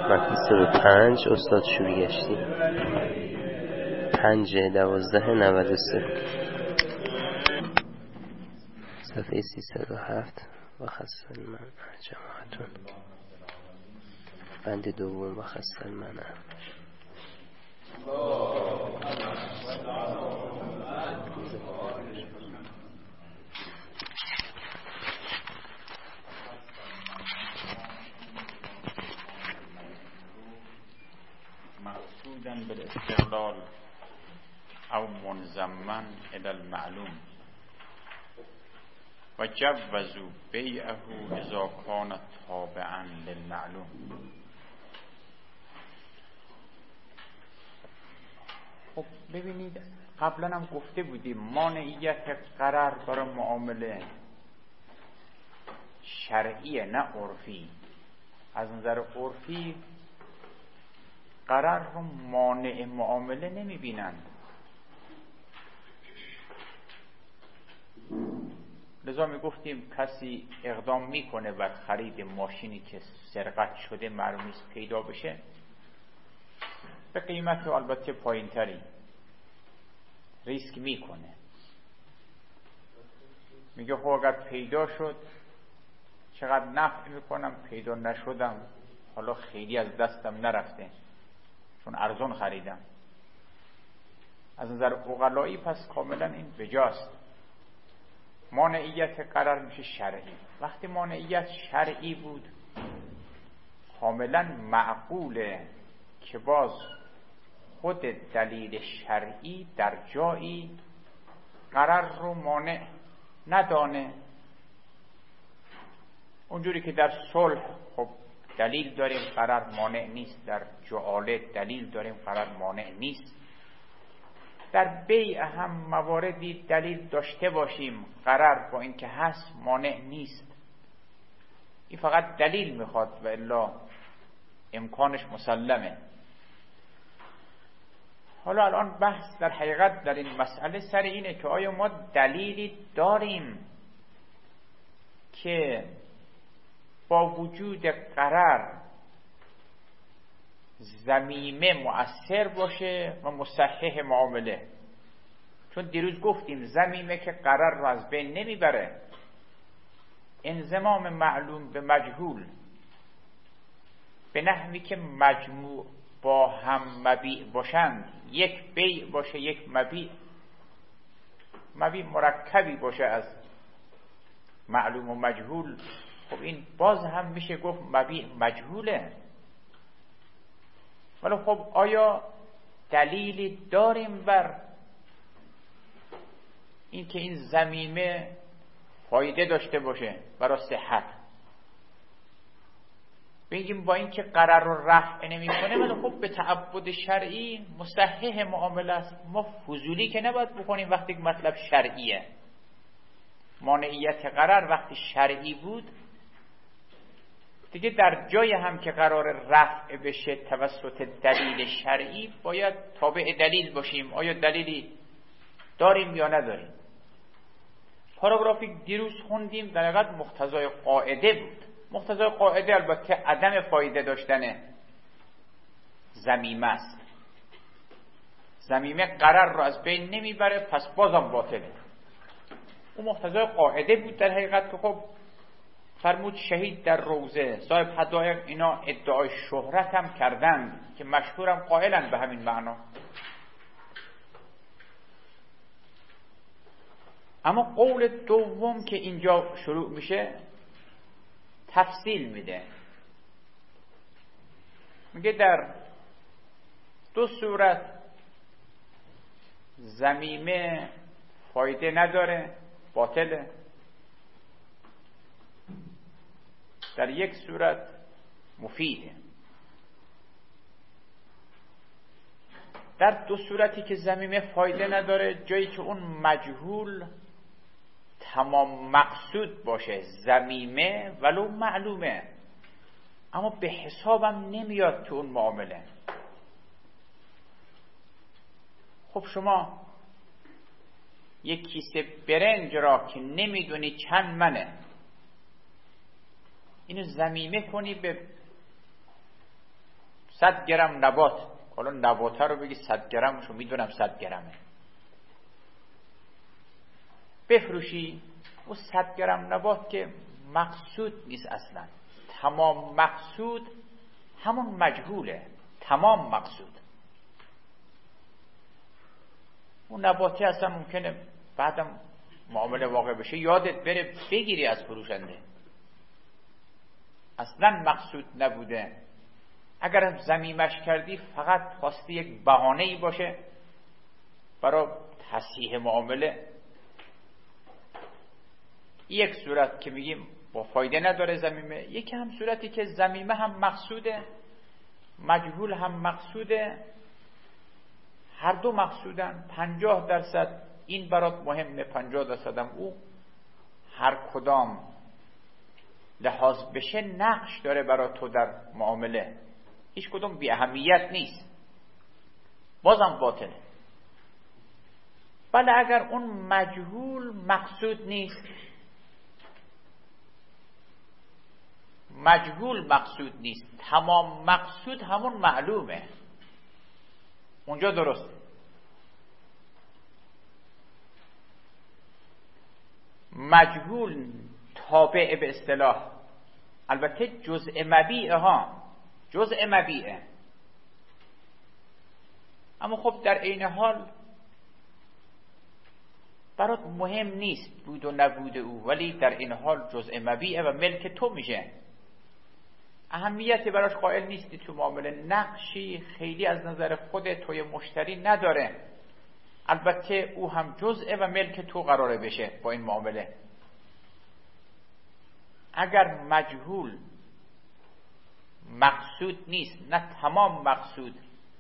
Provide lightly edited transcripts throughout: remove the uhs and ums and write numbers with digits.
متن 105 استاد شوریگشتی 5/12/93 صفحه 307 و خص المنع جماعتون بند دوم و خص المنع. مقصودا بالاستقلال او منضما الى المعلوم و جوزوا بیعه اذا کان تابعا للمعلوم. خب ببینید قبلا هم گفته بودیم مانعیت قرار برای معامله شرعیه نه عرفی. از نظر عرفی قرار رو مانع معامله نمی بینند، لذا می گفتیم کسی اقدام میکنه بر خرید ماشینی که سرقت شده معلوم نیست پیدا بشه به قیمت البته پایین تری ریسک میکنه، میگه خب اگر پیدا شد چقدر نفع میکنم، پیدا نشدم حالا خیلی از دستم نرفته چون ارزون خریدم. از نظر عقلایی پس کاملا این بجاست. مانعیت قرار میشه شرعی. وقتی مانعیت شرعی بود کاملا معقوله که باز خود دلیل شرعی در جایی قرار رو مانع ندانه. اونجوری که در صلح خب دلیل داریم قرار مانع نیست، در جعاله دلیل داریم قرار مانع نیست، در بیع هم مواردی دلیل داشته باشیم قرار با اینکه هست مانع نیست. این فقط دلیل میخواد و الا امکانش مسلمه. حالا الان بحث در حقیقت در این مسئله سر اینه که آیا ما دلیلی داریم که با وجود قرار ضمیمه مؤثر باشه و مصحح معامله. چون دیروز گفتیم ضمیمه که قرار رو از بین نمیبره، انضمام معلوم به مجهول به نحوی که مجموع با هم مبیع باشند، یک بیع باشه یک مبیع مرکبی باشه از معلوم و مجهول، خب این باز هم میشه گفت مبیع مجهوله. ولی خب آیا دلیلی داریم بر این که این ضمیمه فایده داشته باشه برای صحت؟ بگیم با این که قرار رو رفع نمی کنه ولی خب به تعبد شرعی مصحح معامله است. ما فضولی که نباید بکنیم وقتی که مطلب شرعیه. مانعیت قرار وقتی شرعی بود دیگه در جای هم که قرار رفع بشه توسط دلیل شرعی باید تابع دلیل باشیم. آیا دلیلی داریم یا نداریم؟ پاراگرافی دیروز خوندیم در حقیقت مقتضای قاعده بود. مقتضای قاعده البته عدم فایده داشتن ضمیمه است. ضمیمه قرار رو از بین نمیبره پس بازم باطله. اون مقتضای قاعده بود در حقیقت که خب فرمود شهید در روضه صاحب حدایق اینا ادعای شهرت هم کردند که مشهورم قائلن به همین معنا. اما قول دوم که اینجا شروع میشه تفصیل میده، میگه در دو صورت ضمیمه فایده نداره باطله، در یک صورت مفیده. در دو صورتی که ضمیمه فایده نداره جایی که اون مجهول تمام مقصود باشه، ضمیمه ولو معلومه اما به حسابم نمیاد تو اون معامله. خب شما یک کیسه برنج را که نمیدونی چند منه اینو ضمیمه کنی به 100 گرم نبات، حالا نبات رو بگی 100 گرمشو میدونم 100 گرمه، بفروشی، و 100 گرم نبات که مقصود نیست اصلا. تمام مقصود همون مجهوله، تمام مقصود. اون نباتی اصلا ممکنه بعدم معامله واقع بشه یادت بره بگیری از فروشنده، اصلا مقصود نبوده. اگر ضمیمش کردی فقط خواستی یک بهانه‌ای باشه برای تصحیح معامله. یک صورت که میگیم با فایده نداره ضمیمه، یکی هم صورتی که ضمیمه هم مقصوده، مجهول هم مقصوده، هر دو مقصودن. 50% این برات مهمه، 50% هم او. هر کدام لحاظ بشه نقش داره برای تو در معامله، هیچ کدوم بی اهمیت نیست، بازم باطله. بله اگر اون مجهول مقصود نیست، مجهول مقصود نیست، تمام مقصود همون معلومه، اونجا درست. مجهول تابع به اصطلاح، البته جزء مبیعه ها، جزء مبیعه، اما خب در عین حال برات مهم نیست بود و نبود او، ولی در این حال جزء مبیعه و ملک تو میشه، اهمیتی براش قائل نیستی تو معامله، نقشی خیلی از نظر خود توی مشتری نداره، البته او هم جزء و ملک تو قراره بشه با این معامله. اگر مجهول مقصود نیست، نه تمام مقصود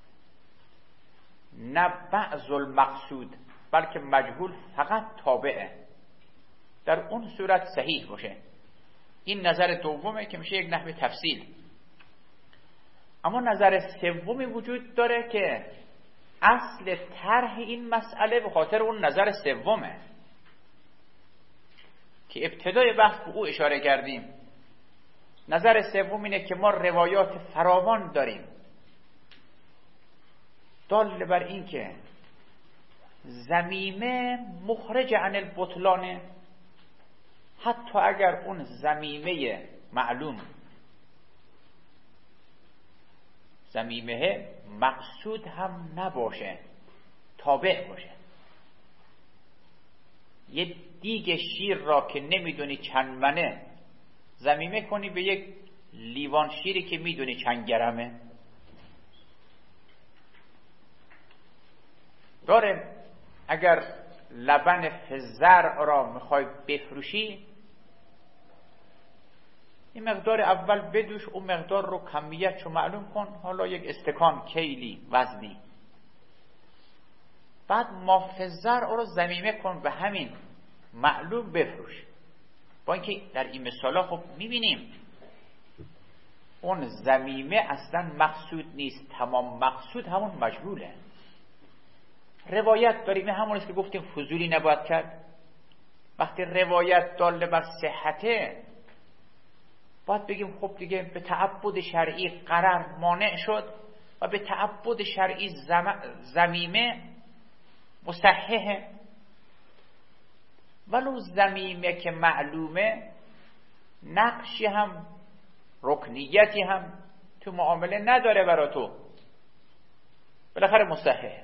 نه بعض المقصود، بلکه مجهول فقط تابعه، در اون صورت صحیح باشه. این نظر دومه که میشه یک نحوه تفصیل. اما نظر سومی وجود داره که اصل طرح این مسئله به خاطر اون نظر سومه که ابتدای بحث به او اشاره کردیم. نظر سوم اینه که ما روایات فراوان داریم دال بر این که ضمیمه مخرج عن البطلانه، حتی اگر اون ضمیمه معلوم، ضمیمه مقصود هم نباشه، تابع باشه. یه دیگ شیر را که نمیدونی چند منه ضمیمه کنی به یک لیوان شیری که میدونی چند گرمه، داره. اگر لبن فزرع را میخوای بفروشی، این مقدار اول بدوش، اون مقدار رو کمیت رو معلوم کن، حالا یک استکان کیلی وزنی، بعد ما فزرع رو ضمیمه کن به همین معلوم بفروش. با اینکه در این مثالا خب میبینیم اون ضمیمه اصلا مقصود نیست، تمام مقصود همون مجهوله. روایت داریم، همون است که گفتیم فضولی نباید کرد. وقتی روایت داله بر صحته باید بگیم خب دیگه به تعبد شرعی قرار مانع شد و به تعبد شرعی ضمیمه مصححه. ولو ضمیمه که معلومه نقشی هم رکنیتی هم تو معامله نداره برا تو، بالاخره مصححه.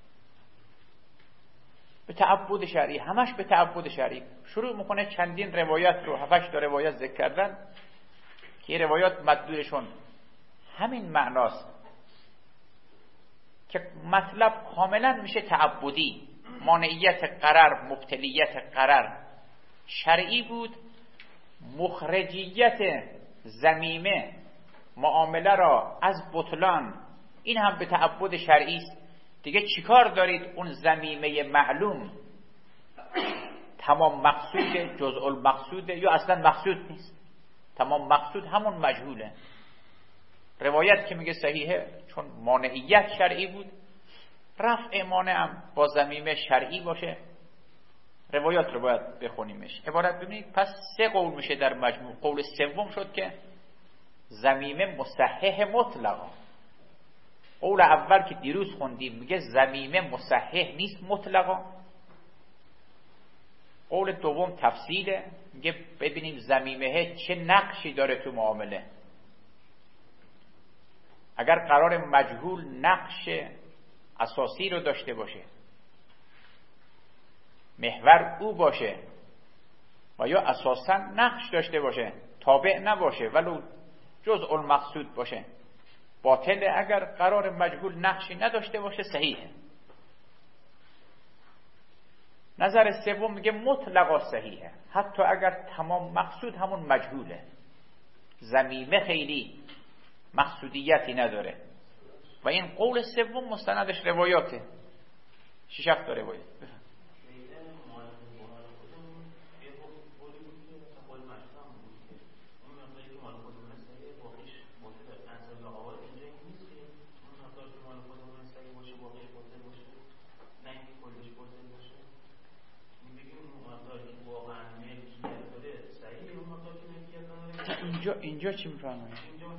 به تعبد شرعی، همش به تعبد شرعی. شروع میکنه چندین روایت رو، 7-8 تا روایت ذکر کردن که روایات مدلولشون همین معناست که مطلب کاملا میشه تعبدی. مانعیت قرار، مبتلیت قرار شرعی بود، مخرجیت ضمیمه معامله را از بطلان این هم به تعبد شرعی است. دیگه چیکار دارید؟ اون ضمیمه معلوم تمام مقصود، جزء المقصود یا اصلا مقصود نیست، تمام مقصود همون مجهوله. روایت که میگه صحیحه چون مانعیت شرعی بود، رفع مانع هم با ضمیمه شرعی باشه. روایات رو باید بخونیمش. عبارت ببینید پس 3 قول میشه در مجموع. قول سوم شد که ضمیمه مصحح مطلقا، قول اول که دیروز خوندیم میگه ضمیمه مصحح نیست مطلقا. قول دوم تفصیله، میگه ببینیم ضمیمه چه نقشی داره تو معامله. اگر قرار مجهول نقش اساسی رو داشته باشه، محور او باشه و یا اساسا نقش داشته باشه، تابع نباشه ولو جزء المقصود باشه، باطله. اگر قرار مجهول نقشی نداشته باشه صحیحه. نظر سوم میگه مطلقا صحیحه، حتی اگر تمام مقصود همون مجهوله، ضمیمه خیلی مقصودیتی نداره. و این قول سوم مستندش روایاته، 6 تا روایت. اینجا چی میفرمایید؟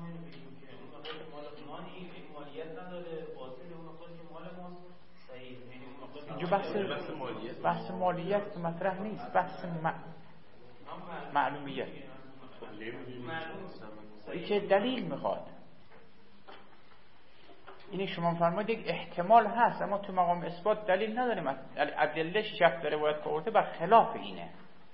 اینجا بحث مالیت که مطرح نیست، بحث معلومیت. این که دلیل میخواد. اینی شما فرمایید یک احتمال هست، اما تو مقام اثبات دلیل نداریم. ادله شفت داره باید که بر خلاف اینه.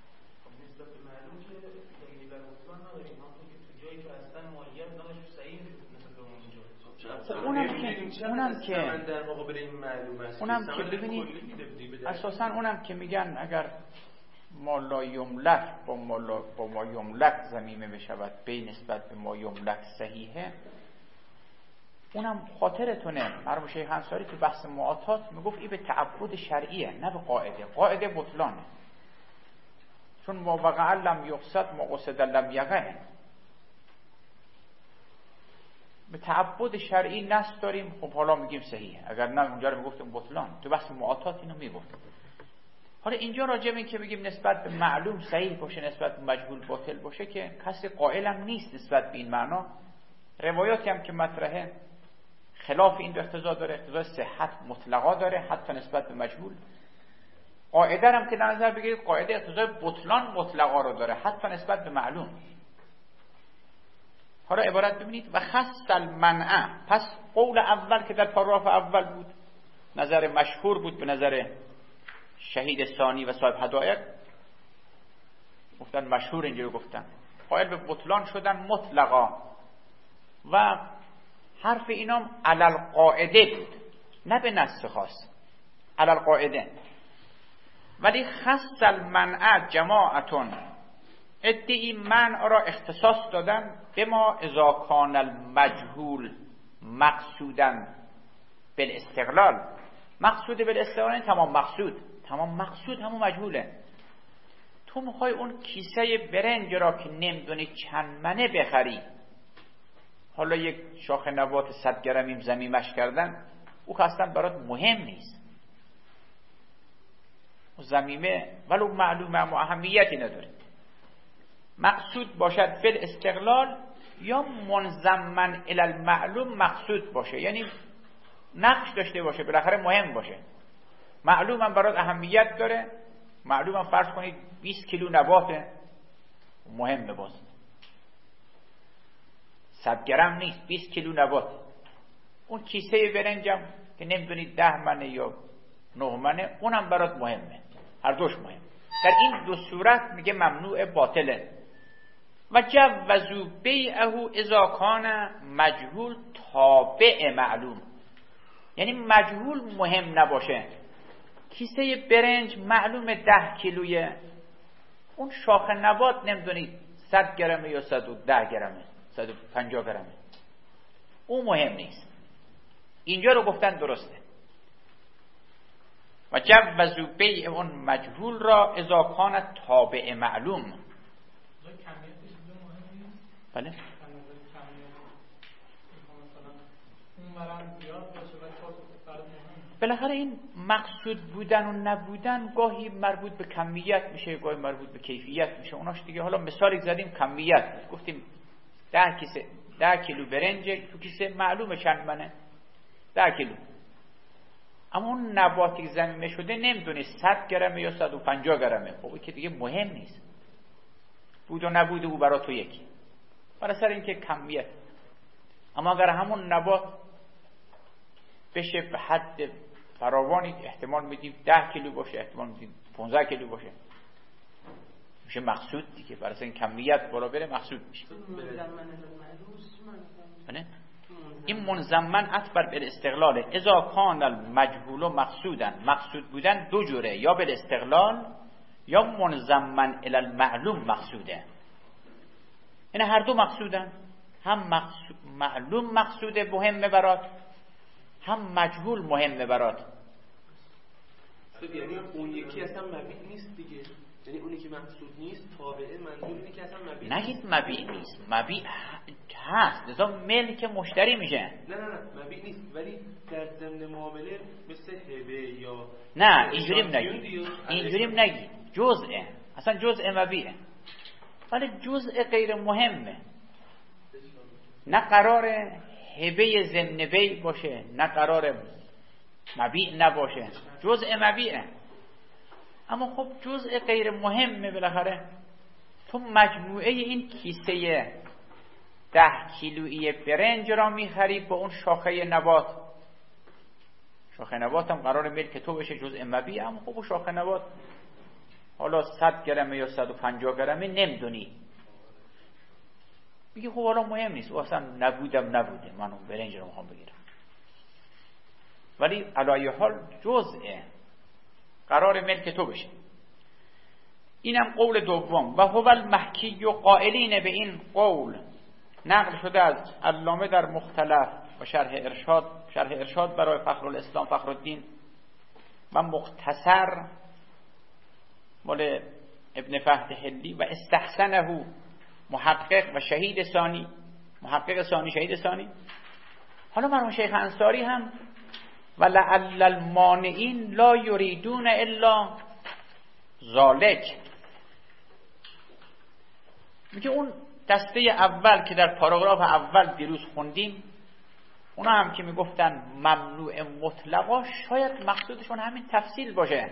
اونم که ببینید اساسا اونم که میگن اگر ما لا یملک با ما یملک ضمیمه بشود به نسبت به ما یملک صحیحه، اونم خاطرتونه مرحوم شیخ انصاری تو بحث معاطات میگفت این به تعبد شرعیه نه به قاعده بطلانه، چون ما وقع لم یقصد ما قصد لم یقع. به تعبد شرعی نص داریم، خب حالا میگیم صحیحه، اگر نه اونجا رو میگفتیم بطلان. تو بحث معاطات اینو میگفت. حالا اینجا راجع به این که بگیم نسبت به معلوم صحیح باشه نسبت به مجهول باطل باشه که کسی قائلم نیست نسبت به این معنا. روایاتی هم که مطرحه خلاف این دو اقتضا داره، اقتضای صحت مطلقا داره حتی نسبت به مجهول. قاعده هم که در نظر بگیرید قاعده اقتضای بطلان مطلقا رو داره حتی نسبت به معلوم. حالا عبارت ببینید و خص المنع. پس قول اول که در پاراگراف اول بود نظر مشهور بود به نظر شهید ثانی و صاحب حدائق، گفتن مشهور اینجا گفتن قائل به بطلان شدن مطلقا و حرف اینام علل قاعده بود نه به نص خاص، علل قاعده. ولی خص المنع جماعتون ادعی منع را اختصاص دادن به ما اذا کان المجهول مقصودن بالاستقلال. مقصود بالاستقلال تمام مقصود همون مجهوله. تو میخوای اون کیسه برنج را که نمیدونی چند منه بخری، حالا یک شاخ نبات 100 گرمیم ضمیمش کردن، او که اصلا برات مهم نیست، ضمیمه ولو معلومه اما اهمیتی نداره. مقصود باشد فل استقلال یا منضمن الی المعلوم مقصود باشه، یعنی نقش داشته باشه، بالاخره مهم باشه. معلوم هم برات اهمیت داره، معلوم هم فرض کنید 20 کیلو نباته، مهمه باز 100 گرم نیست 20 کیلو نبات. اون کیسه برنجم که نمیدونید 10 منه یا 9 منه، اونم برات مهمه، هر دوش مهم. در این دو صورت میگه ممنوع باطله. و جوزو بیعه اذا کان مجهول تابع معلوم، یعنی مجهول مهم نباشه. کیسه برنج معلومه 10 کیلویه، اون شاخ نبات نمیدونید 100 گرمه یا 110 گرمه 150 گرمه، اون مهم نیست. اینجا رو گفتن درسته. و جوزو بیع اون مجهول را اذا کان تابع معلوم. بله بالاخره این مقصود بودن و نبودن گاهی مربوط به کمیت میشه، گاهی مربوط به کیفیت میشه. اوناش دیگه حالا مثالی زدیم کمیت، گفتیم 10 کیلو برنج تو کیسه معلومه چند منه، 10 کیلو. اما اون نباتی که ضمیمه شده نمیدونی 100 گرمه یا 150 گرمه. خب که دیگه مهم نیست، بود و نبود او برای تو یکی، برای سر اینکه کمیت. اما اگر همون نبات بشه به حد فراوانی، احتمال میدیم 10 کیلو باشه، احتمال میدیم 15 کیلو باشه، میشه مقصود دیگه. برای این کمیت بالا بره مقصود میشه. این منضمن اطبر بالاستقلاله. اذا کان المجهول مقصودا، مقصود بودن دو جوره، یا بالاستقلال یا منضمن الی المعلوم مقصوده. این هر دو مقصودن، هم معلوم مقصوده مهمه برات، هم مجهول مهمه برات. یعنی اون یکی اصلا مبیع نیست دیگه، یعنی اونی که مقصود نیست تابعه منظور اینه که اصلا مبیع نیست. نگید مبیع نیست، مبیع هست، لذا ملک مشتری میشه. نه مبیع نیست، ولی در ضمن معامله مثل هبه یا نه اینجوریم نگید جزءه، اصلا جزء مبیعه، ولی جزء غیر مهمه. نه قرار هبه ضمن بیع باشه، نه قرار مبیع نباشه، جزء مبیعه. اما خب جزء غیر مهمه. بالاخره تو مجموعه این کیسه 10 کیلویی برنج را میخری با اون شاخه نبات. شاخه نبات هم قرار ملک تو بشه، جزء مبیعه. اما خب اون شاخه نبات حالا 100 گرمه یا 150 گرمه نمیدونی، میگه خب حالا مهم نیست، او اصلا نبوده، من اون برنج رو میخوام بگیرم. ولی علایه حال جزء قرار ملک تو بشه. اینم قول دوم. و هو المحکی و قائلین به این قول نقل شده از علامه در مختلف و شرح ارشاد برای فخرالاسلام فخرالدین و مختصر مال ابن فهد حلی و استحسنه محقق و شهید ثانی، محقق ثانی شهید ثانی. حالا مرحوم شیخ انصاری هم و لعل المانعین لا یریدون الا ذالک، میگه اون دسته اول که در پاراگراف اول دیروز خوندیم، اونا هم که میگفتن ممنوع مطلقا، شاید مقصودشون همین تفصیل باشه.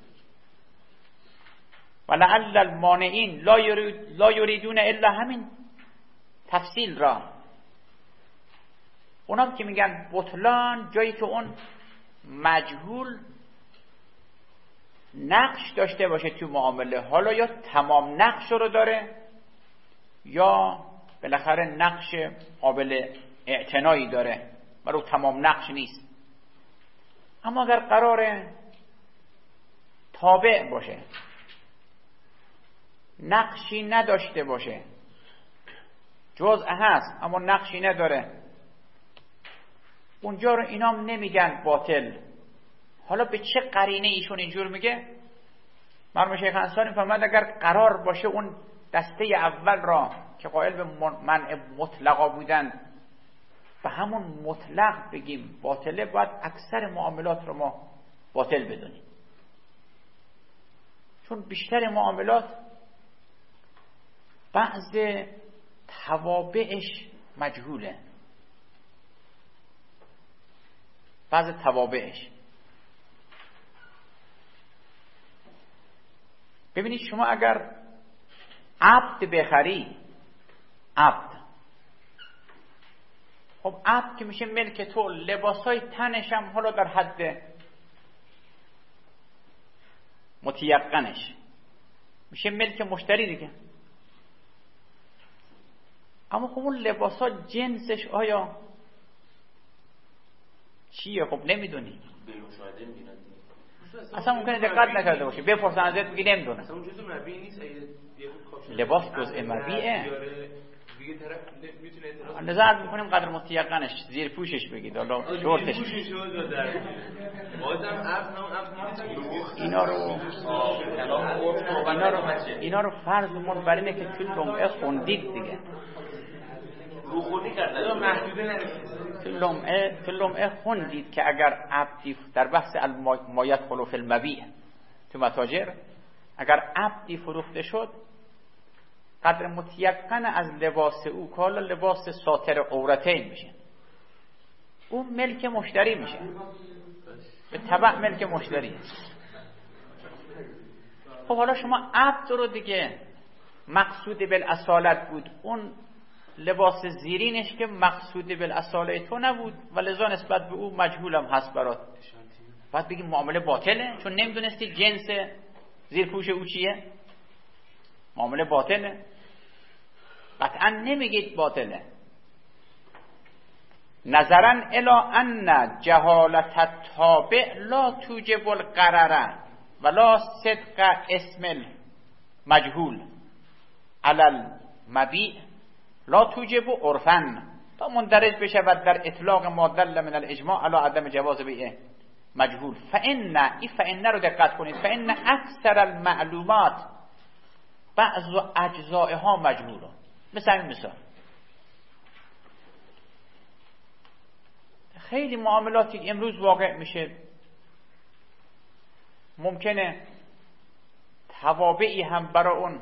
و لعل المانعین لا یریدون الا همین تفصیل را. اونام که میگن بطلان جایی که اون مجهول نقش داشته باشه تو معامله، حالا یا تمام نقش رو داره یا بالاخره نقش قابل اعتنایی داره و تمام نقش نیست. اما اگر قرار تابع باشه، نقشی نداشته باشه، جزء هست اما نقشی نداره، اونجا رو اینام نمیگن باطل. حالا به چه قرینه ایشون اینجور میگه؟ مرحوم شیخ انصاری فرمود اگر قرار باشه اون دسته اول را که قائل به منع مطلقا بودن به همون مطلق بگیم باطله، باید اکثر معاملات رو ما باطل بدونیم، چون بیشتر معاملات بعض توابعش مجهوله، بعض توابعش. ببینید شما اگر عبد بخری، عبد، خب عبد که میشه ملک تو، لباسای تنش هم حالا در حد متیقنش میشه ملک مشتری دیگه. اما خب اون لباسا جنسش آیا چیه؟ خب نمیدونی، اصلا ممکنه دقت نکرده باشی، بپرسن ازت بگی نمیدونم. اصلا اون جزء مبیع نیست. لباس جزء مبیعه دیگه، طرف میتونه اعتراض نظر میکنیم قدر متیقنش زیر پوشش بگید، حالا شورتش بازم اینا رو فرضمون بر اینه که توی لمعه خوندید دیگه، روخونی کردن محدوده نرسید، توی لمعه خوندید که اگر عبدی در بحث مایت خلوف المبیع تو متاجر، اگر عبدی فروخته شد قدر متیقن از لباس او که حالا لباس ساتر عورتین میشه، اون ملک مشتری میشه، به تبع ملک مشتری. خب حالا شما عبد رو دیگه مقصود بالاصالت بود، اون لباس زیرینش که مقصود بالاصالت تو نبود و لذا نسبت به او مجهولم هست برات، باید بگیم معامله باطله چون نمیدونستی جنس زیرپوش او چیه، معامله باطله. قطعا نمیگید باطله. نظرا الی ان جهالت التابع لا توجب القرر ولا صدق اسم المجهول علی المبیع لا توجب عرفا، تا مندرج بشود در اطلاق ما دل من الاجماع علی عدم جواز بیع مجهول. فإن رو دقت کنید، فإن اکثر المعلومات بعض اجزائها مجهوله. مثل این مثال خیلی معاملاتی امروز واقع میشه، ممکنه توابعی هم برای اون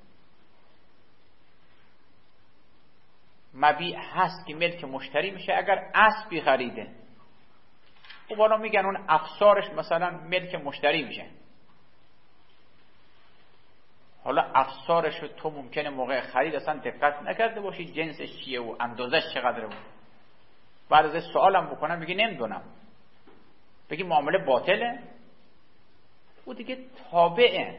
مبیع هست که ملک مشتری میشه. اگر اسبی خریده خب حالا میگن اون افسارش مثلا ملک مشتری میشه. حالا افسارش رو تو ممکنه موقع خرید اصلا دقت نکرده باشی جنسش چیه و اندازش چقدره بود، بعد از سوالم بکنم بگی نمیدونم، بگی معامله باطله. او دیگه تابع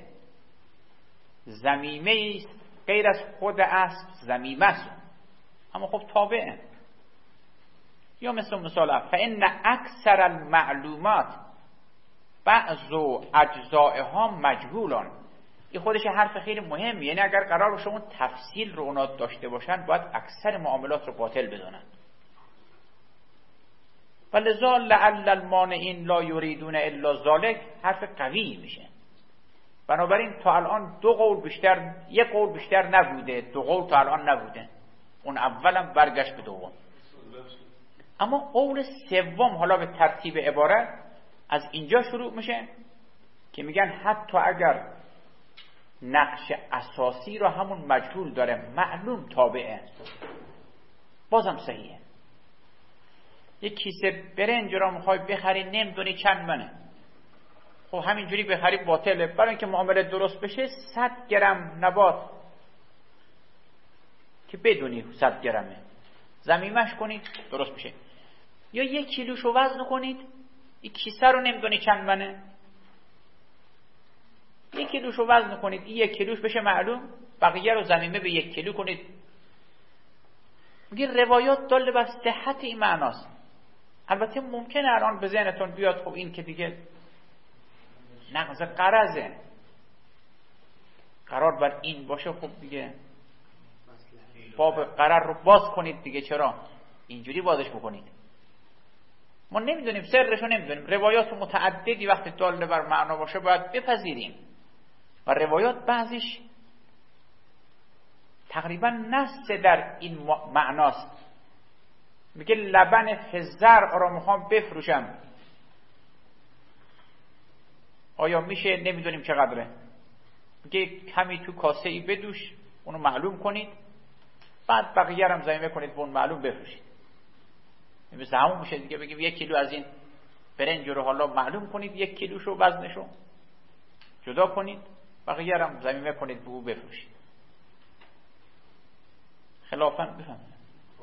ضمیمه است غیر از خود اسب، ضمیمه است اما خب تابعه. یا مثال فإن اکثر المعلومات بعض اجزائها مجهولان. این خودش حرف خیلی مهمی، یعنی اگر قرار باشه اون تفصیل رو اونا داشته باشن باید اکثر معاملات رو باطل بدونن. ولذا لعل المانعین لا یریدون الا ذلک حرف قوی میشه. بنابراین تا الان یک قول بیشتر نبوده، دو قول تا الان نبوده، اون اولم برگشت به دوم. اما قول سوم حالا به ترتیب عبارت از اینجا شروع میشه که میگن حتی اگر نقش اساسی رو همون مجهول داره معلوم تابعه بازم صحیحه. یک کیسه برنج رو میخوای بخری نمیدونی چند منه، خب همینجوری بخری باطله. برای اینکه معامله درست بشه 100 گرم نبات که بدونی 100 گرمه ضمیمش کنید درست بشه. یا 1 کیلوشو وزن کنید، این کیسه رو نمیدونی چند منه، 1 کیلوشو وزن کنید، این 1 کیلوش بشه معلوم، بقیه رو ضمیمه به 1 کیلو کنید. میگه روایات دال بر صحت این معناست. البته ممکنه الان به ذهنتون بیاد خب این که دیگه نقض قرضه، قرار بر این باشه، خب دیگه باب قرار رو باز کنید دیگه، چرا اینجوری بازش بکنید؟ ما نمیدونیم، سرشو نمیدونیم. روایات متعددی وقتی دال بر معنا باشه باید بپذیریم و روایات بعضیش تقریبا نص در این معناست. میگه لبن فزرع رو میخوام بفروشم، آیا میشه؟ نمیدونیم چقدره. میگه کمی تو کاسه ای بدوش، اونو معلوم کنید، بعد بقیه هم ضمیمه کنید به اون معلوم بفروشید. مثل همون میشه دیگه، بگیم 1 کیلو از این برنج رو حالا معلوم کنید، 1 کیلوشو وزنشو جدا کنید، بقیه هم ضمیمه کنید به او بفروشید. خلافاً بفهمید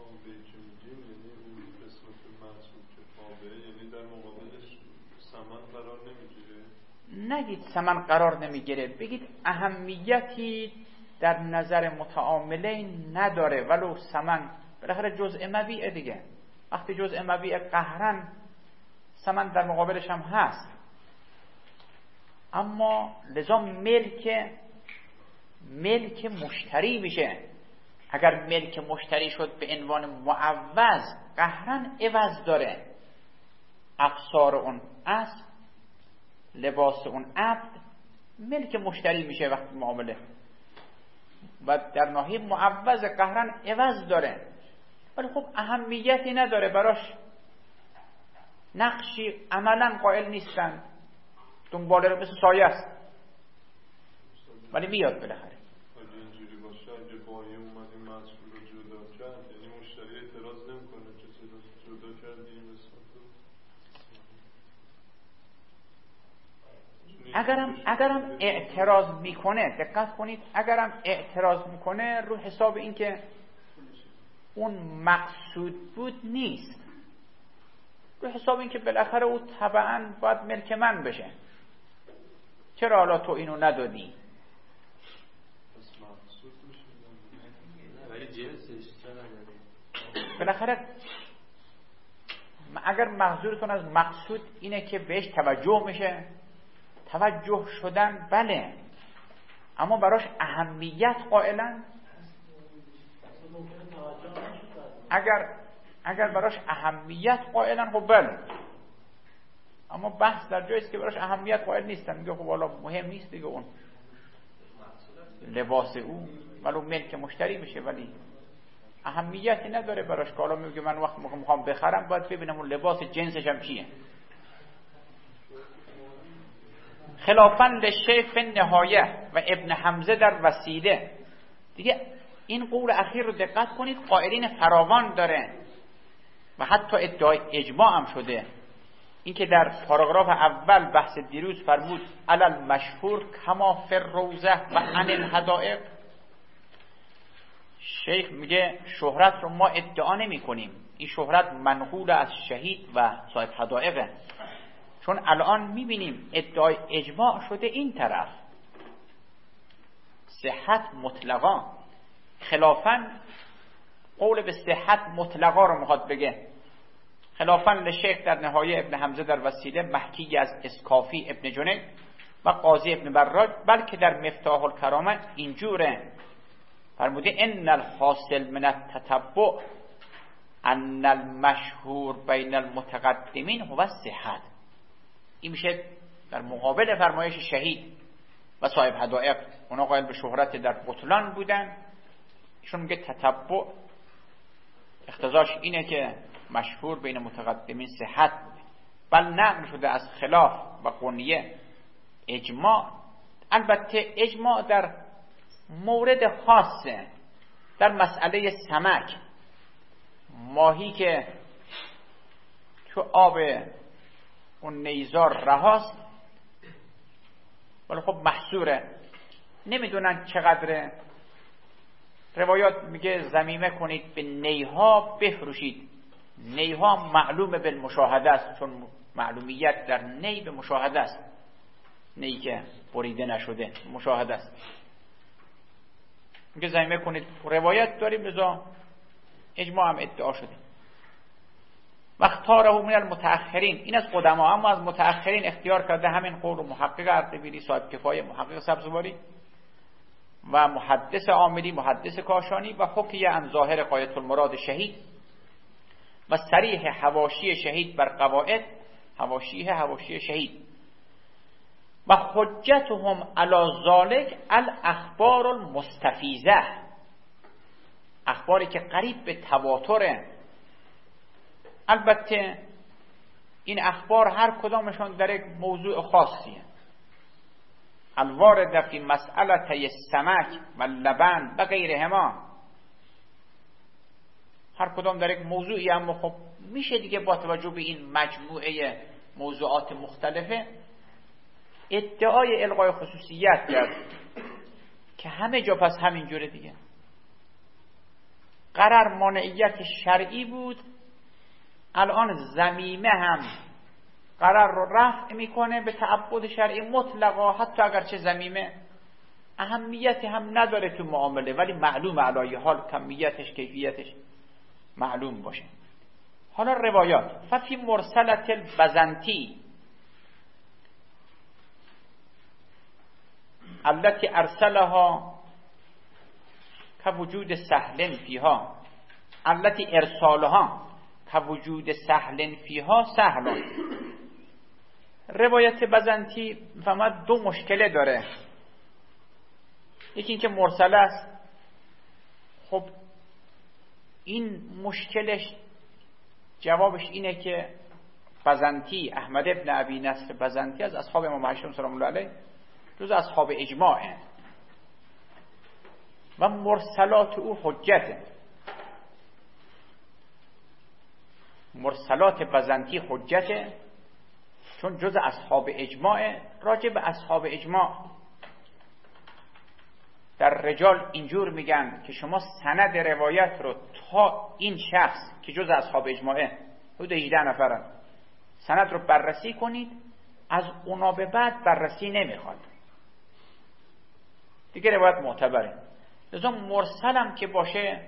نگید ثمن قرار نمیگیره، بگید اهمیتی در نظر متعاملین نداره ولو ثمن بالاخره جزء مبیعه دیگه. وقتی جزء مبیعه قهرن ثمن در مقابلش هم هست. اما لذا ملک مشتری میشه. اگر ملک مشتری شد به عنوان معوض قهرن عوض داره. افسار اون اسب، لباس اون عبد ملک مشتری میشه وقتی معامله، و در ناحیه معوض قهرن عوض داره، ولی خب اهمیتی نداره براش، نقشی عملا قائل نیستن، دنباله رو مثل سایه است ولی میاد بالاخره. اینجوری باشه اگه بایی اومدی مسئول رو جدا کرد، یعنی مشتری اعتراض نمیکنه که جدا کردی مثل اگرم اعتراض میکنه، دقت کنید، اگرم اعتراض میکنه رو حساب این که اون مقصود بود نیست، رو حساب این که بالاخره او طبعا باید ملک من بشه، چرا حالا تو اینو ندادی؟ بالاخره اگر منظورتون از مقصود اینه که بهش توجه میشه، توجه شدن بله، اما براش اهمیت قائلن؟ اگر براش اهمیت قائلن خب بله، اما بحث در جایی است که براش اهمیت قائل نیستن، میگه خب حالا مهم نیست دیگه اون لباس او ولو ملک مشتری بشه، ولی اهمیتی نداره براش که حالا میگه من وقت میخوام بخرم باید ببینم اون لباس جنسش هم چیه. خلافاً للشیخ فی النهایه و ابن حمزه در وسیله. دیگه این قول اخیر رو دقت کنید، قائلین فراوان داره و حتی ادعای اجماع هم شده. این که در پاراگراف اول بحث دیروز فرمود علل مشهور کما فی الروضه و عن الحدائق، شیخ میگه شهرت رو ما ادعا نمی کنیم، این شهرت منقول از شهید و صاحب حدائقه، چون الان میبینیم ادعای اجماع شده این طرف صحت مطلقا، خلافاً قول به صحت مطلقا رو میخواد بگه. خلافاً لشیخ در نهایه ابن حمزه در وسیله محکی از اسکافی ابن جنید و قاضی ابن براج، بلکه در مفتاح الکرامه اینجوره فرموده ان الحاصل من التتبع ان المشهور بین المتقدمین هو الصحت. این میشه در مقابل فرمایش شهید و صاحب حدائق، اونا قائل به شهرت در بطلان بودن، ایشون میگه تتبع اقتضاش اینه که مشهور بین متقدمین صحت بوده. بل نقل شده از خلاف و قنیه اجماع، البته اجماع در مورد خاصه، در مسئله سمک، ماهی که تو آب اون نیزار رهاست ولی خب محصوره، نمیدونن چقدره. روایات میگه ضمیمه کنید به نیها بفروشید، نیها معلومه بالمشاهده است، چون معلومیت در نی به مشاهده است، نی که بریده نشده مشاهده است، میگه ضمیمه کنید. روایت داریم لذا اجماع هم ادعا شده. واختاره من المتأخرین، این از قدما، اما از متأخرین اختیار کرده همین قول محقق اردبیلی صاحب کفایه، محقق سبزواری و محدث عاملی، محدث کاشانی و حکی عن ظاهر غایة المراد شهید و صریح حواشی شهید بر قواعد، حواشی شهید و حجتهم علی ذلک الاخبار المستفیضه، اخباری که قریب به تواتره. البته این اخبار هر کدامشون در یک موضوع خاصیه، الوارد فی مسئله السمک و لبن و غیرهما، هر کدام در یک موضوعی، اما خب میشه دیگه با توجه به این مجموعه موضوعات مختلفه ادعای الغای خصوصیت کرد که همه جا پس همین جوره دیگه. قرار مانعیت شرعی بود، الان ضمیمه هم قرار رو رفع میکنه به تعبد شرعی مطلقا، حتی اگرچه ضمیمه اهمیتی هم نداره تو معامله، ولی معلوم علای حال کمیتش کیفیتش معلوم باشه. حالا روایات ففی مرسلت البزنتی التي ارسلها كوجود سهل فيها التي ارسالها كوجود سهل فيها سهل. روایت بزنتی فهمد دو مشکله داره، یکی این که مرسله است. خب این مشکلش جوابش اینه که بزنتی، احمد ابن ابی نصر بزنتی از اصحاب امام هاشم سلام الله علیه جز اصحاب اجماعه و مرسلات او حجته. مرسلات بزنتی حجته چون جز اصحاب اجماع. راجع به اصحاب اجماع در رجال اینجور میگن که شما سند روایت رو تا این شخص که جز اصحاب اجماعه حدود 18 نفرن سند رو بررسی کنید، از اونا به بعد بررسی نمیخواد دیگه، روایت معتبره. لذا مرسلم که باشه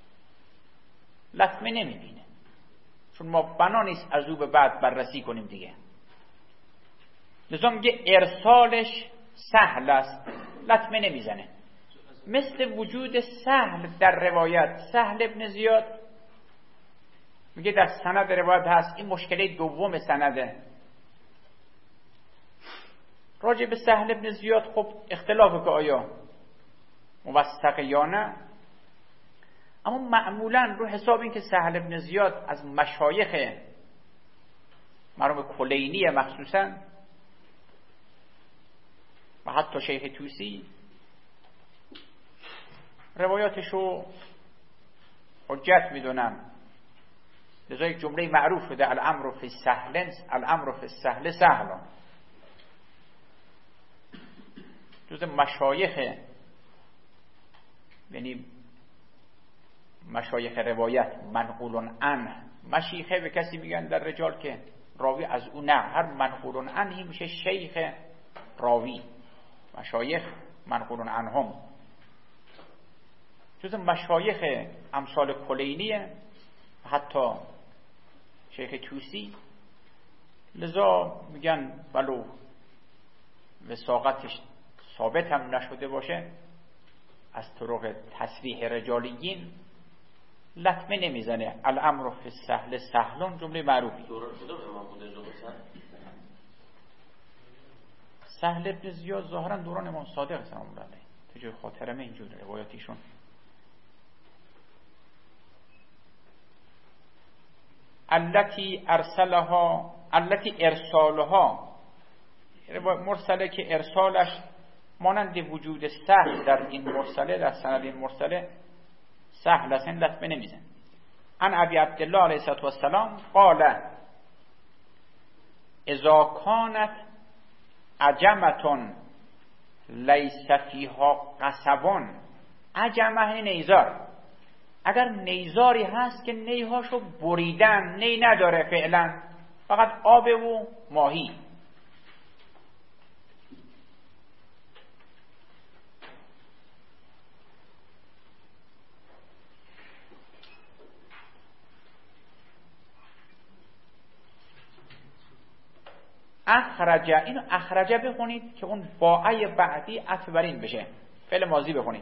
لطمه نمیبینه، چون ما بنا نیست از او به بعد بررسی کنیم دیگه. لذا میگه ارسالش سهل است، لطمه نمیزنه. مثل وجود سهل در روایت. سهل ابن زیاد میگه در سند روایت هست، این مشکله دوم سنده. راجع به سهل ابن زیاد خب اختلافه که آیا موثق یا نه، اما معمولا رو حساب این که سهل ابن زیاد از مشایخ مرحوم کلینی مخصوصا و حتی شیخ توسی روایاتشو حجت میدونن. لذا یک جمله معروف شده الامر فی السهل سهل. جز مشایخ، یعنی مشایخ روایت، منقول عنه. مشیخه به کسی میگن در رجال که راوی از او نه، هر منقول عنه میشه شیخ راوی. مشایخ منقول عنهم. جز مشایخ امثال کلینیه، حتی شیخ توسی. لذا میگن ولو وثاقتش ثابت هم نشده باشه، از طرق تصریح رجالیین لطمه نمیزنه. الامر فی السهل سهلون جمله معروفی. سهل ابن زیاد ظاهرا دوران امام صادق سلام الله علیه، تو جای خاطرمه اینجور روایاتیشون. التي ارسالها مرسله که ارسالش مانند وجود سهل در این مرسله، در سند این مرسله سهل است، این لطمه نمیزن. عن ابی عبدالله علیه السلام قال اذا كانت عجمة لیس فیها قصبون. عجمه نیزار، اگر نیزاری هست که نیهاشو بریدن، نی نداره فعلا، فقط آب و ماهی. اخرج، اینو اخرجه بخونید که اون باعی بعدی عطف بر این بشه، فعل ماضی بخونید.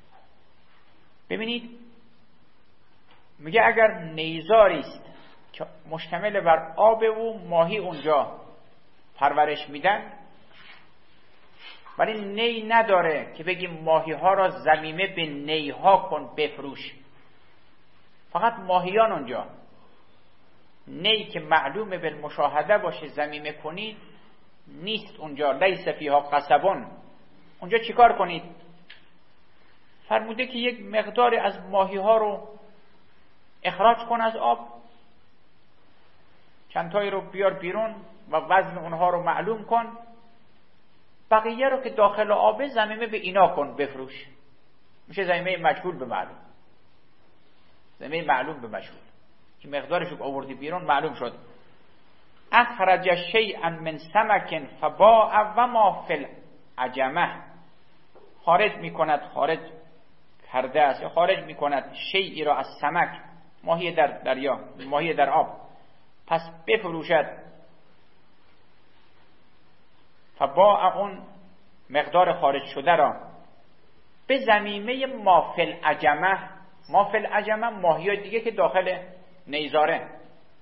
ببینید میگه اگر نیزاری است که مشتمل بر آب و ماهی اونجا پرورش میدن، ولی نی نداره که بگیم ماهی ها را ضمیمه به نی ها کن بفروش، فقط ماهیان اونجا. نی که معلومه بالمشاهده باشه ضمیمه کنید نیست اونجا. لیس فیها قصبون. اونجا چیکار کنید؟ فرموده که یک مقداری از ماهی ها رو اخراج کن از آب، چندتایی رو بیار بیرون و وزن اونها رو معلوم کن، بقیه رو که داخل آبه ضمیمه به اینا کن بفروش. میشه ضمیمه مجهول به معلوم. ضمیمه معلوم به مجهول که مقدارش رو آوردی بیرون معلوم شد. اخرج شیئا من سمک فباع و ما فی العجمه. خارج میکند، خارج کرده است یا خارج میکند شیئی را از سمک، ماهی در دریا، ماهی در آب، پس بفروشد. فباع اون مقدار خارج شده را به ضمیمه ما فی العجمه. ما فی العجمه ماهی دیگه که داخل نیزاره،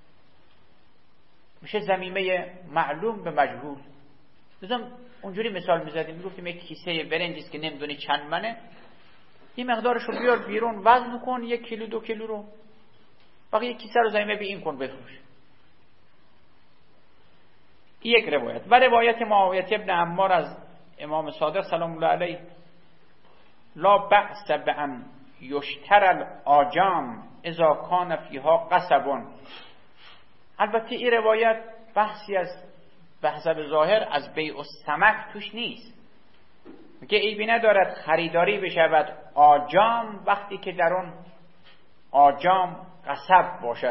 میشه ضمیمه معلوم به مجهول. مثلا اونجوری مثال میزدیم، میگفتیم یک کیسه برنجیست که نمیدونی چند منه، این مقدارش رو بیار بیرون وزن کن، 1 کیلو 2 کیلو رو، بقیه کیسه رو ضمیمه به این کن بفروش. یک روایت. و روایت معاویه ابن عمار از امام صادق سلام الله علیه لا بأس بأن یشتر الآجام اذا کان فیها قصبون. البته این روایت بحثی از به حسب ظاهر از بیع السمک توش نیست. میگه عیبی ندارد خریداری بشود آجام وقتی که در اون آجام قصب باشد.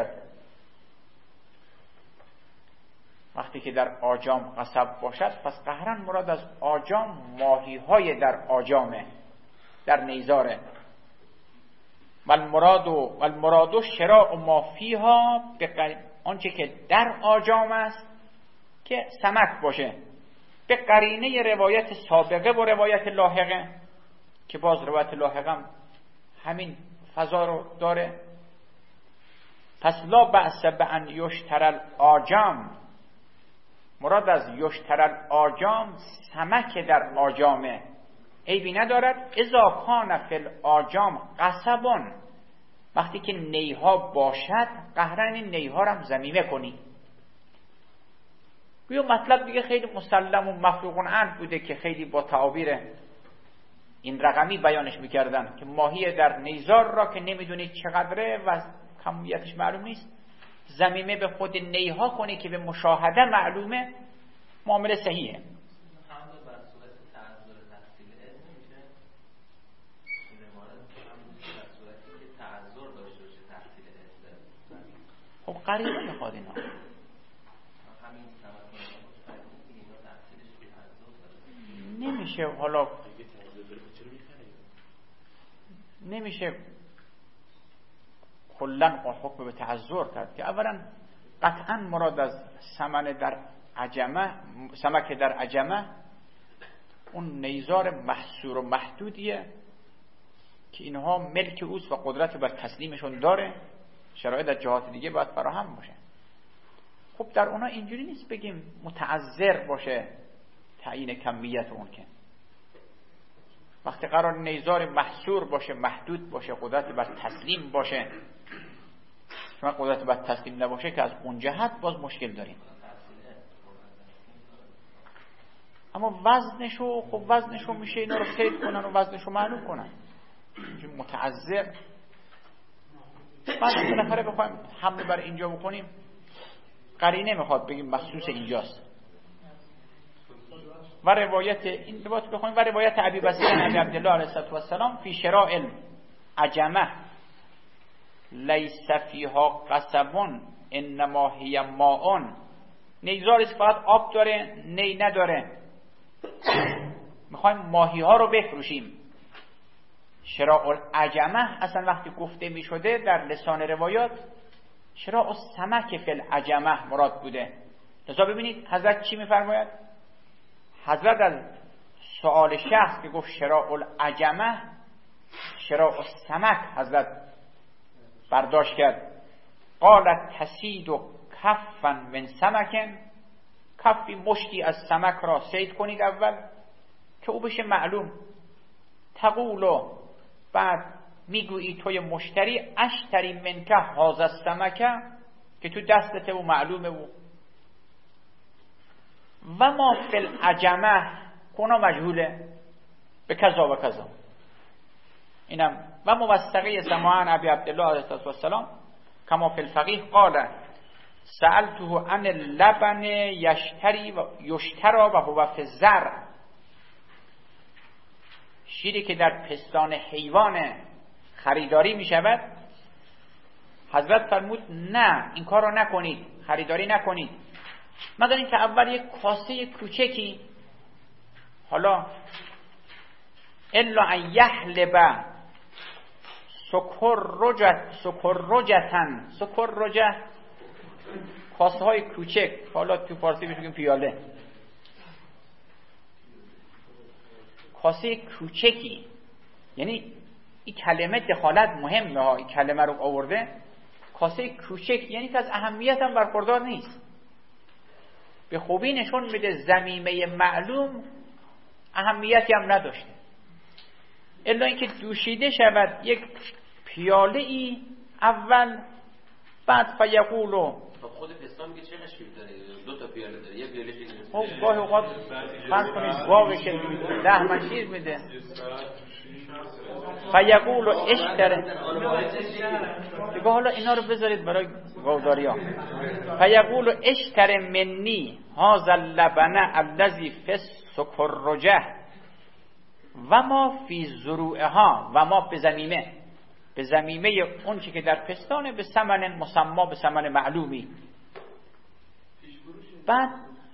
وقتی که در آجام قصب باشد، پس قهرن مراد از آجام ماهی های در آجامه، در نیزاره. والمراد شراء ما فیها، آنچه که در آجام است که سمک باشه، به قرینه روایت سابقه و روایت لاحقه، که باز روایت لاحقه هم همین فضا رو داره. پس لا بأس بأن یشتری الآجام، مراد از یشتری الآجام سمک در آجامه، عیبی ندارد. اذا کان فی الآجام قصبون، وقتی که نیها باشد قهرن این نیها رو هم ضمیمه کنی. یه مطلب دیگه خیلی مسلم و مفروغ عنه بوده که خیلی با تعابیر این رقمی بیانش میکردن که ماهی در نیزار را که نمیدونید چقدره و کمیتش معلوم نیست، ضمیمه به خود نیها کنی که به مشاهده معلومه، معامله صحیحه. خب قریبه میخواد اینا. نمیشه، حالا نمیشه کلن حکم به تعذر کرد که اولا قطعا مراد از سمک در عجمه اون نیزار محصور و محدودیه که اینها ملک اوست و قدرت بر تسلیمشون داره، شرایط در جهات دیگه باید فراهم باشه. خب در اونا اینجوری نیست بگیم متعذر باشه تعیین کمیت اون، که وقتی قرار نیزار محصور باشه، محدود باشه، قدرت بر تسلیم باشه، شما قدرت بر تسلیم نباشه که از اون جهت باز مشکل داریم. اما وزنشو، خب وزنشو میشه اینا رو قید کنن و وزنشو معلوم کنن. متعذر بعد بالاخره بخوایم حمله بر اینجا بکنیم، قرینه میخواد بگیم مخصوص اینجاست. و روایت این روایت بخونیم و روایت ابی بصیر ابی عبدالله علیه السلام فی شراء العجمه لیس فیها قصبون انما هی ماء، نیزار است فقط آب داره، نی نداره، میخوایم ماهی ها رو بفروشیم. شراء العجمه اصلا وقتی گفته میشده در لسان روایات شراء السمک فی العجمه مراد بوده. لذا ببینید حضرت چی میفرماید؟ حضرت از سؤال شخص که گفت شراء العجمه، شراء السمک حضرت برداشت کرد. قالت تسید و کفا من سمکن، کفی مشتی از سمک را صید کنید اول که او بشه معلوم. تقولو بعد میگویی توی مشتری اشتری منکه هاذا السمکه، که تو دستته و معلومه و ما فی العجمه کنا مجهوله به کذا و کذا. اینم و موثقه سماعن ابی عبدالله علیه السلام کما فی الفقیه قال سألته عن اللبن یشتری و هو فی الزرع، شیری که در پستان حیوان خریداری می شود. حضرت فرمود نه این کار رو نکنید، خریداری نکنید مگر اینکه اول یک کاسه کوچکی، حالا الا ان یحلب سکرجه کاسه های کوچک، حالا تو فارسی بگیم پیاله، کاسه کوچکی. یعنی این کلمه دخالت مهمه ها، این کلمه رو آورده کاسه کوچک، یعنی که از اهمیت هم برخوردار نیست. به خوبی نشون میده ضمیمه معلوم اهمیتی هم نداشته، الا اینکه دوشیده شود یک پیاله ای اول، بعد فیقولو خود پستان که چه قشری داره؟ دو تا پیاله داره، یک پیاله شیر. خب گاهی اوقات فرض کنید واوی که 10 من شیر میده، فیقول اشتر دیگه حالا اینا رو بذارید برای گوداری ها. فیقول اشتر منی هذا اللبن الذی فی السکرجه و ما فی زروعها و ما به زمیمه اون چی که در پستانه به ثمن مسما به ثمن معلومی. بعد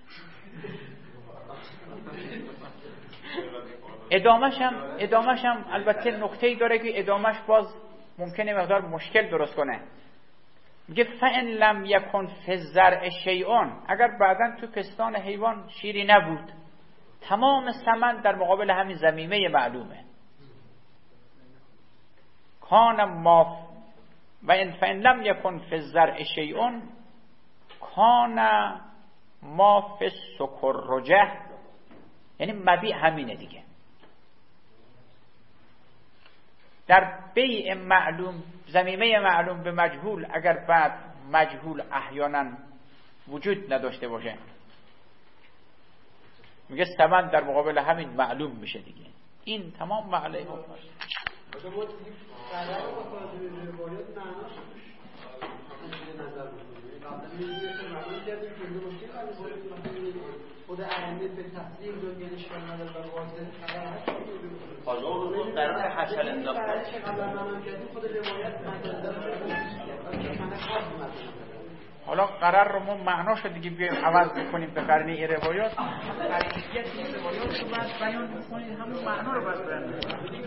ادامش هم البته نکته‌ای داره که ادامش باز ممکنه مقدار مشکل درست کنه. میگه فإن لم یکن فی الزرع شیء، اگر بعداً تو پستان حیوان شیری نبود، تمام ثمن در مقابل همین زمیمه معلومه. کان ما و ان فإن لم یکن فی الزرع شیء کان ما فی السکرجه، یعنی مبیع همینه دیگه. در بیع معلوم زمیمه معلوم به مجهول، اگر بعد مجهول احیانا وجود نداشته باشه، میگه ثمن در مقابل همین معلوم میشه دیگه. این تمام معلومه. خود اهمیت به تصدیق رو یعنی شامل و واضح خبر هست. حالا اون قرار حشل انداخته خود روایت حالا قرار رو ما معناش دیگه بیایم عوض بکنیم به قرنه این روایات. قرینیت این روایات رو باید بیان بکنید، همون معنا رو باید بیان بکنید.